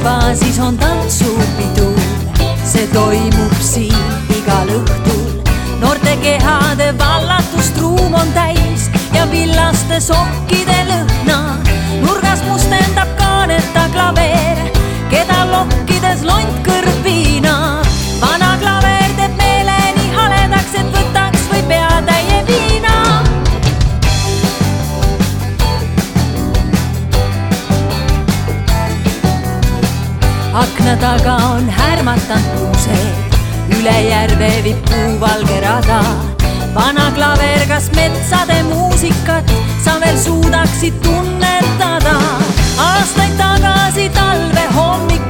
juba, siis on tantsupidu. See toimub siin igal õhtul. Noorte kehade vallatust ruum on täis ja villaste sokkide lõhna. Nurgas mustendab kaaneta klaveer, keda lokkides lont kõrv viina. Vana klaveer teeb meele nii haledaks, et võtaks või peatäie viina. Akna taga on härmatanud kuused, üle järve viib puuvalge rada. Vana klaver, kas metsade muusikat sa veel suudaksid tunnetada? Aastaid tagasi talve hommik